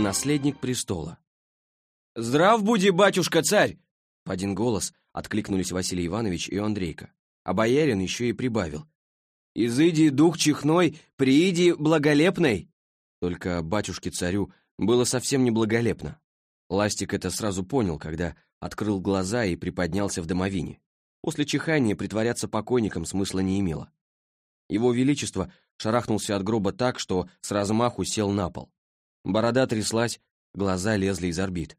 наследник престола. «Здрав буди, батюшка-царь!» В один голос откликнулись Василий Иванович и Андрейка, а боярин еще и прибавил: «Изыди, дух чихной, прииди благолепной!» Только батюшке-царю было совсем не благолепно. Ластик это сразу понял, когда открыл глаза и приподнялся в домовине. После чихания притворяться покойником смысла не имело. Его Величество шарахнулся от гроба так, что с размаху сел на пол. Борода тряслась, глаза лезли из орбит.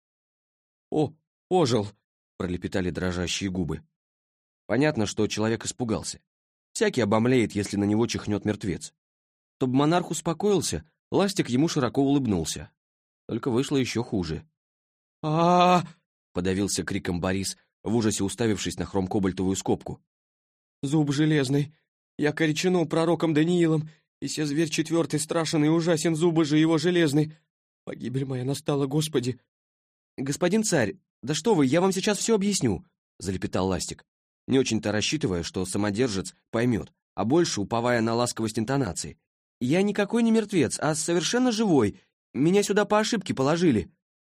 Ожил!» — пролепетали дрожащие губы. Понятно, что человек испугался. Всякий обомлеет, если на него чихнет мертвец. Чтобы монарх успокоился, Ластик ему широко улыбнулся. Только вышло еще хуже. а подавился криком Борис, в ужасе уставившись на хромкобальтовую скобку. «Зуб железный! Яко речено пророком Даниилом, и се зверь четвертый страшен и ужасен, зубы же его железный! Погибель моя настала, Господи!» «Господин царь, да что вы, я вам сейчас все объясню», — залепетал Ластик, не очень-то рассчитывая, что самодержец поймет, а больше уповая на ласковость интонации. «Я никакой не мертвец, а совершенно живой. Меня сюда по ошибке положили».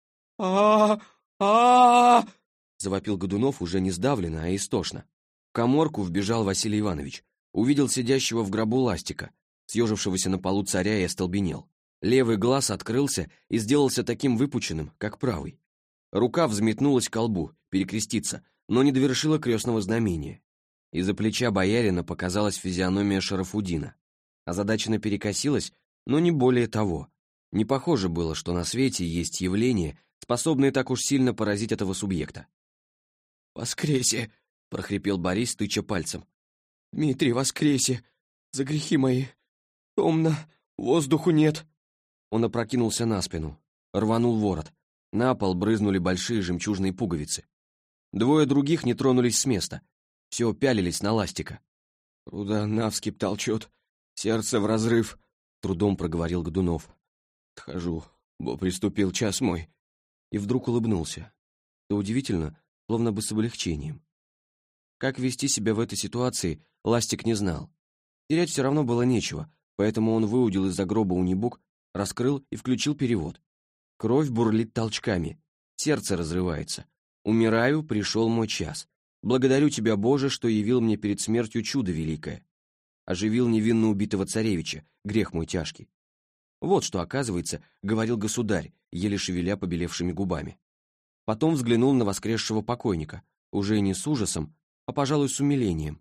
Завопил Годунов уже не сдавленно, а истошно. В каморку вбежал Василий Иванович, увидел сидящего в гробу Ластика, съежившегося на полу царя, и остолбенел. Левый глаз открылся и сделался таким выпученным, как правый. Рука взметнулась к лбу, перекреститься, но не довершила крестного знамения. Из-за плеча боярина показалась физиономия Шарафудина. Озадаченно перекосилась, но не более того. Не похоже было, что на свете есть явления, способные так уж сильно поразить этого субъекта. «Воскресе!» — прохрипел Борис, тыча пальцем. «Дмитрий, воскресе! За грехи мои! Томно, воздуху нет!» Он опрокинулся на спину, рванул ворот. На пол брызнули большие жемчужные пуговицы. Двое других не тронулись с места. Все пялились на Ластика. «Руда навскип толчет, сердце в разрыв», — трудом проговорил Годунов. «Отхожу, бо приступил час мой». И вдруг улыбнулся. Что удивительно, словно бы с облегчением. Как вести себя в этой ситуации, Ластик не знал. Терять все равно было нечего, поэтому он выудил из-за гроба унибук, раскрыл и включил перевод. Кровь бурлит толчками, сердце разрывается. Умираю, пришел мой час. Благодарю тебя, Боже, что явил мне перед смертью чудо великое. Оживил невинно убитого царевича, грех мой тяжкий. Вот что, оказывается, говорил государь, еле шевеля побелевшими губами. Потом взглянул на воскресшего покойника, уже не с ужасом, а, пожалуй, с умилением.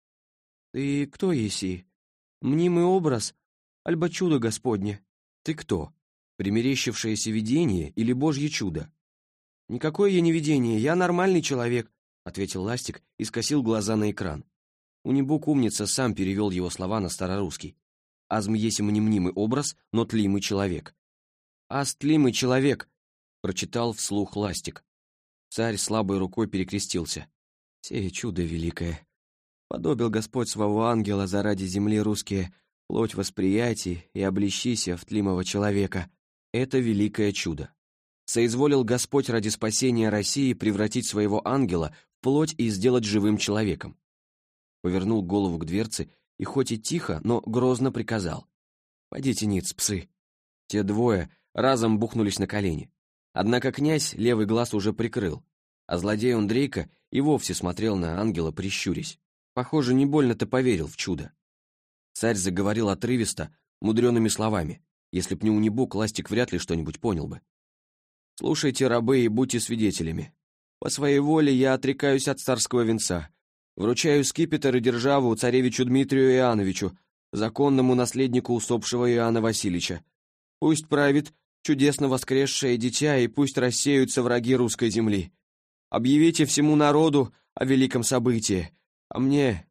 «Ты кто еси? Мнимый образ, альбо чудо Господне? Ты кто? Примерещившееся видение или божье чудо?» «Никакое я не видение, я нормальный человек», — ответил Ластик и скосил глаза на экран. Унибук умница сам перевел его слова на старорусский. «Азм есим не мнимый образ, но тлимый человек». «Аз тлимый человек», — прочитал вслух Ластик. Царь слабой рукой перекрестился. «Сее чудо великое. Подобил Господь своего ангела заради земли русские, плоть восприятий и облещися в тлимого человека. Это великое чудо. Соизволил Господь ради спасения России превратить своего ангела в плоть и сделать живым человеком». Повернул голову к дверце и хоть и тихо, но грозно приказал: «Пойдите ниц, псы». Те двое разом бухнулись на колени. Однако князь левый глаз уже прикрыл, а злодей Андрейка и вовсе смотрел на ангела, прищурясь. Похоже, не больно-то поверил в чудо. Царь заговорил отрывисто, мудреными словами. Если б не унибук, Ластик вряд ли что-нибудь понял бы. «Слушайте, рабы, и будьте свидетелями. По своей воле я отрекаюсь от царского венца. Вручаю скипетр и державу царевичу Дмитрию Иоанновичу, законному наследнику усопшего Иоанна Васильевича. Пусть правит чудесно воскресшее дитя, и пусть рассеются враги русской земли. Объявите всему народу о великом событии, а мне,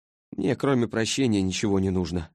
кроме прощения, ничего не нужно».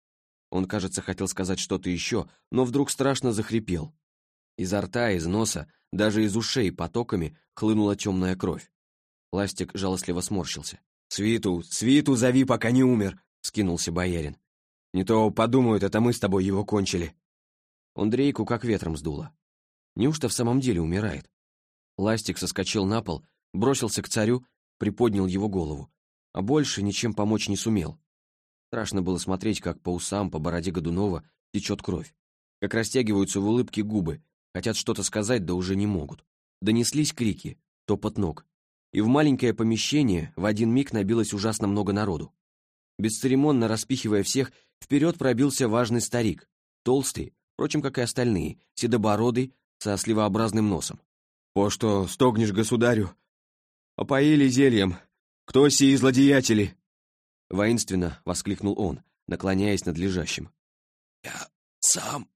Он, кажется, хотел сказать что-то еще, но вдруг страшно захрипел. Изо рта, из носа, даже из ушей потоками хлынула темная кровь. Ластик жалостливо сморщился. «Свиту зови, пока не умер!» — скинулся боярин. «Не то подумают, это мы с тобой его кончили». Андрейку как ветром сдуло. Неужто в самом деле умирает? Ластик соскочил на пол, бросился к царю, приподнял его голову, а больше ничем помочь не сумел. Страшно было смотреть, как по усам, по бороде Годунова течет кровь. как растягиваются в улыбке губы, хотят что-то сказать, да уже не могут. Донеслись крики, топот ног. И в маленькое помещение в один миг набилось ужасно много народу. Бесцеремонно распихивая всех, вперед пробился важный старик, толстый, впрочем, как и остальные, седобородый, со сливообразным носом. «По что стогнешь, государю? Опоили зельем! Кто сии злодеятели?» Воинственно воскликнул он, наклоняясь над лежащим. «Я сам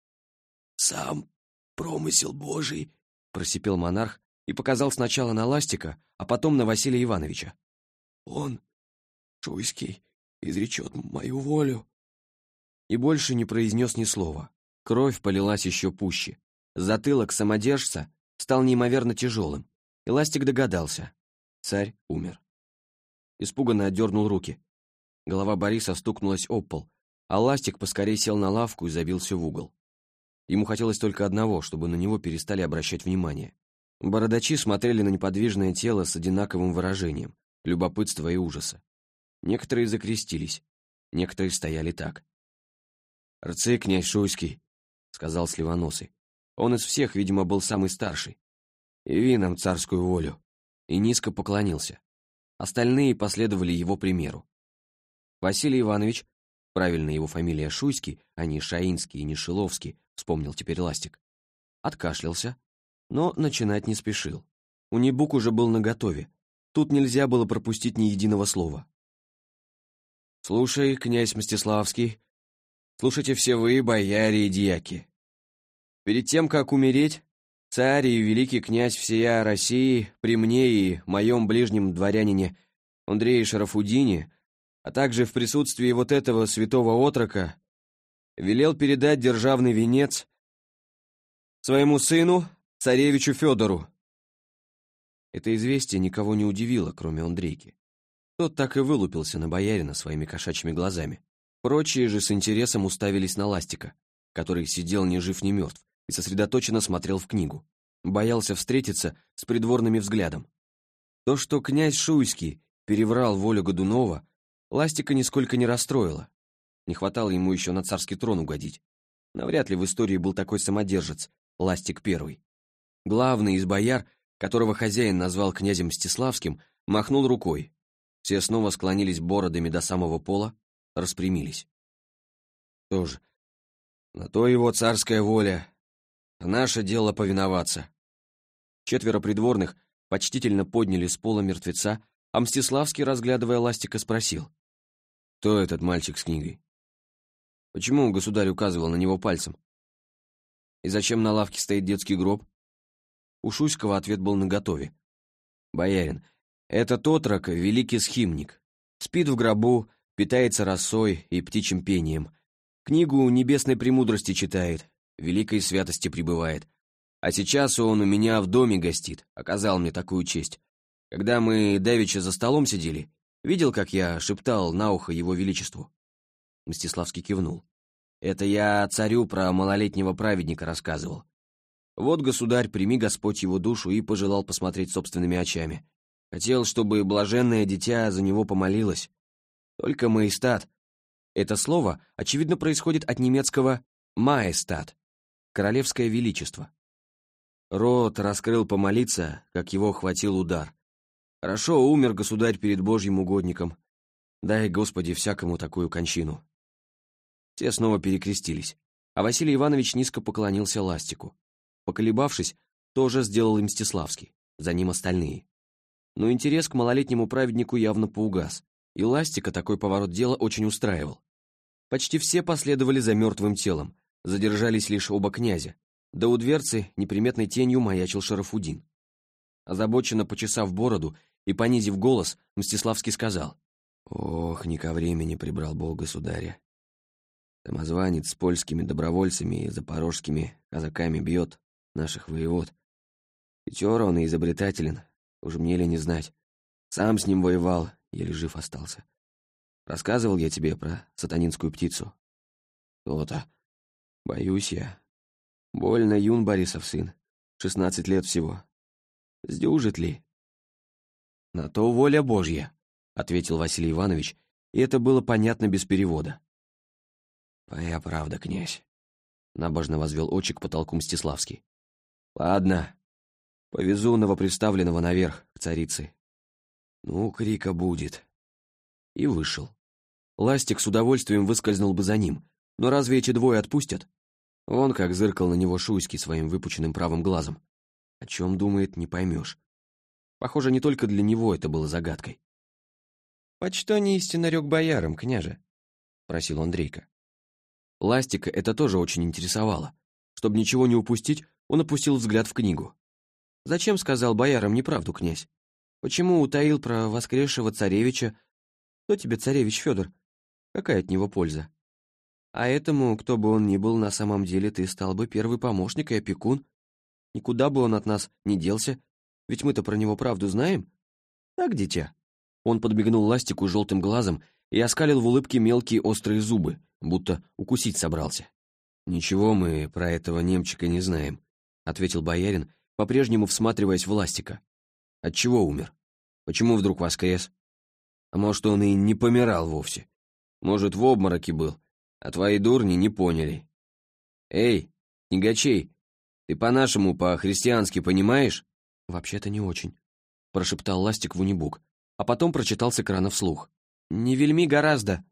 промысел Божий», — просипел монарх и показал сначала на Ластика, а потом на Василия Ивановича. «Он, Шуйский, изречет мою волю». И больше не произнес ни слова. Кровь полилась еще пуще. Затылок самодержца стал неимоверно тяжелым, и Ластик догадался. Царь умер. Испуганно отдернул руки. Голова Бориса стукнулась об пол, а Ластик поскорей сел на лавку и забился в угол. Ему хотелось только одного, чтобы на него перестали обращать внимание. Бородачи смотрели на неподвижное тело с одинаковым выражением — любопытства и ужаса. Некоторые закрестились, некоторые стояли так. «Рцы, князь Шуйский», — сказал Сливоносый. Он из всех, видимо, был самый старший. «Яви нам царскую волю», и низко поклонился. Остальные последовали его примеру. Василий Иванович, правильно его фамилия Шуйский, а не Шаинский и не Шиловский, вспомнил теперь Ластик, откашлялся, но начинать не спешил. Унибук уже был наготове. Тут нельзя было пропустить ни единого слова. «Слушай, князь Мстиславский, слушайте все вы, бояре и дьяки. Перед тем, как умереть, царь и великий князь всея России при мне и моем ближнем дворянине Андрее Шарафудине, а также в присутствии вот этого святого отрока, велел передать державный венец своему сыну, царевичу Федору». Это известие никого не удивило, кроме Андрейки. Тот так и вылупился на боярина своими кошачьими глазами. Прочие же с интересом уставились на Ластика, который сидел ни жив, ни мертв, и сосредоточенно смотрел в книгу. Боялся встретиться с придворными взглядом. То, что князь Шуйский переврал волю Годунова, Ластика нисколько не расстроило. Не хватало ему еще на царский трон угодить. Навряд ли в истории был такой самодержец, Ластик I. Главный из бояр, которого хозяин назвал князем Мстиславским, махнул рукой. Все снова склонились бородами до самого пола, распрямились. Что ж, на то его царская воля, а наше дело повиноваться. 4 придворных почтительно подняли с пола мертвеца, а Мстиславский, разглядывая Ластика, спросил: «Кто этот мальчик с книгой? Почему государь указывал на него пальцем? И зачем на лавке стоит детский гроб?» У Шуйского ответ был наготове. «Боярин, этот отрок — великий схимник. Спит в гробу, питается росой и птичьим пением. Книгу небесной премудрости читает, великой святости пребывает. А сейчас он у меня в доме гостит, оказал мне такую честь. Когда мы давеча за столом сидели, видел, как я шептал на ухо его величеству?» Мстиславский кивнул. «Это я царю про малолетнего праведника рассказывал. Вот, государь, прими Господь его душу, и пожелал посмотреть собственными очами. Хотел, чтобы блаженное дитя за него помолилось. Только маестат. Это слово, очевидно, происходит от немецкого «маестат» — королевское величество. Рот раскрыл помолиться, как его хватил удар. Хорошо умер государь перед Божьим угодником. Дай, Господи, всякому такую кончину». Все снова перекрестились, а Василий Иванович низко поклонился Ластику. Поколебавшись, тоже сделал и Мстиславский, за ним остальные. Но интерес к малолетнему праведнику явно поугас, и Ластика такой поворот дела очень устраивал. Почти все последовали за мертвым телом, задержались лишь оба князя, да у дверцы неприметной тенью маячил Шарафудин. Озабоченно почесав бороду и понизив голос, Мстиславский сказал: «Ох, не ко времени прибрал Бог государя. Самозванец с польскими добровольцами и запорожскими казаками бьет наших воевод. Хитер он и изобретателен, уж мне ли не знать. Сам с ним воевал, еле жив остался. Рассказывал я тебе про сатанинскую птицу. То-то. Боюсь я. Больно юн Борисов сын, 16 лет всего. Сдюжит ли?» «На то воля Божья», — ответил Василий Иванович, и это было понятно без перевода. «Твоя правда, князь. набожно возвел очи к потолку Мстиславский. Ладно, повезу новоприставленного наверх, к царице. Ну, крика будет. И вышел. Ластик с удовольствием выскользнул бы за ним, но разве эти двое отпустят? Вон как зыркал на него Шуйский своим выпученным правым глазом. О чем думает, не поймешь. Похоже, не только для него это было загадкой. «Почто не истинно рек боярам, княже?» — просил Андрейка. Ластика это тоже очень интересовало. Чтобы ничего не упустить, он опустил взгляд в книгу. «Зачем сказал боярам неправду, князь? Почему утаил про воскресшего царевича? Кто тебе царевич, Федор? Какая от него польза? А этому, кто бы он ни был, на самом деле ты стал бы первый помощник и опекун. Никуда бы он от нас не делся, ведь мы-то про него правду знаем. Так, дитя?» Он подмигнул Ластику желтым глазом и оскалил в улыбке мелкие острые зубы, будто укусить собрался. «Ничего мы про этого немчика не знаем», — ответил боярин, по-прежнему всматриваясь в Ластика. «Отчего умер? Почему вдруг воскрес? А может, он и не помирал вовсе? Может, в обмороке был, а твои дурни не поняли. Эй, книгачей, ты по-нашему, по-христиански понимаешь?» «Вообще-то не очень», — прошептал Ластик в унибук, а потом прочитал с экрана вслух. «Не вельми гораздо».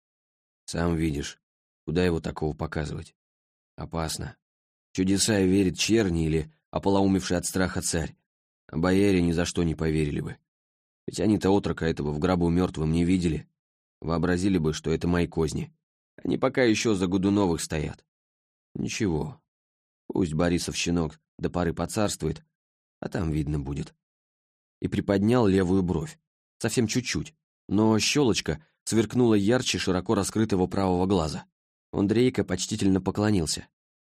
«Сам видишь, куда его такого показывать? Опасно. Чудеса верит черни или ополоумевший от страха царь, а бояре ни за что не поверили бы. Ведь они-то отрока этого в гробу мертвым не видели, вообразили бы, что это мои козни. Они пока еще за Годуновых стоят. Ничего, пусть Борисов щенок до поры поцарствует, а там видно будет». И приподнял левую бровь. Совсем чуть-чуть, но щелочка сверкнула ярче широко раскрытого правого глаза. Андрейка почтительно поклонился.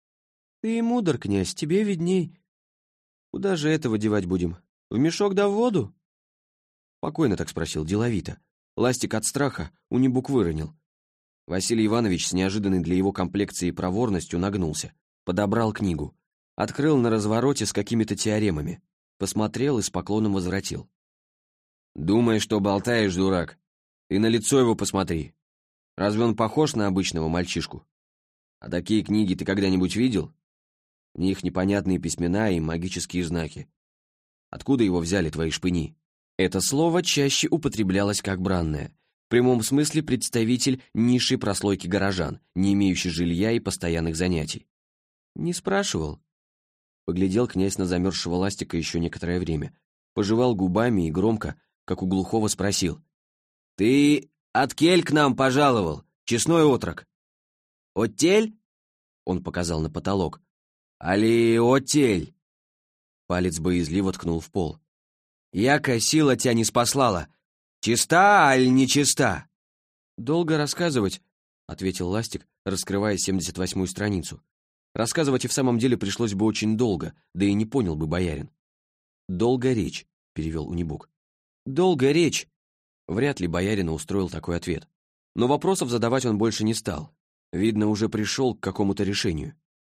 «Ты мудр, князь, тебе видней. Куда же этого девать будем? В мешок да в воду?» Спокойно так спросил, деловито. Ластик от страха унибук выронил. Василий Иванович с неожиданной для его комплекции проворностью нагнулся, подобрал книгу, открыл на развороте с какими-то теоремами, посмотрел и с поклоном возвратил. «Думай, что болтаешь, дурак. Ты на лицо его посмотри. Разве он похож на обычного мальчишку? А такие книги ты когда-нибудь видел? В них непонятные письмена и магические знаки. Откуда его взяли твои шпыни?» Это слово чаще употреблялось как бранное. В прямом смысле представитель низшей прослойки горожан, не имеющий жилья и постоянных занятий. «Не спрашивал?» Поглядел князь на замерзшего Ластика еще некоторое время, пожевал губами и громко, как у глухого, спросил. «Ты откель к нам пожаловал, честной отрок? Оттель?» Он показал на потолок. «Али оттель?» Палец боязливо ткнул в пол. «Яка сила тебя не спаслала? Чиста, аль не чиста?» «Долго рассказывать», — ответил Ластик, раскрывая 78-ю страницу. Рассказывать и в самом деле пришлось бы очень долго, да и не понял бы боярин. «Долго речь», — перевел унибук. «Долго речь!» Вряд ли боярина устроил такой ответ. Но вопросов задавать он больше не стал. Видно, уже пришел к какому-то решению.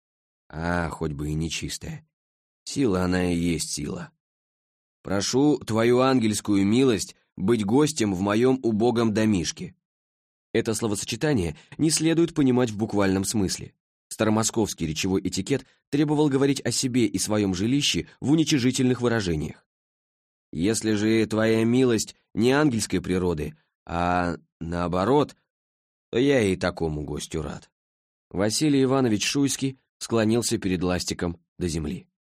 «А, хоть бы и нечистая. Сила она и есть сила. Прошу твою ангельскую милость быть гостем в моем убогом домишке». Это словосочетание не следует понимать в буквальном смысле. Старомосковский речевой этикет требовал говорить о себе и своем жилище в уничижительных выражениях. «Если же твоя милость не ангельской природы, а наоборот, то я и такому гостю рад». Василий Иванович Шуйский склонился перед Ластиком до земли.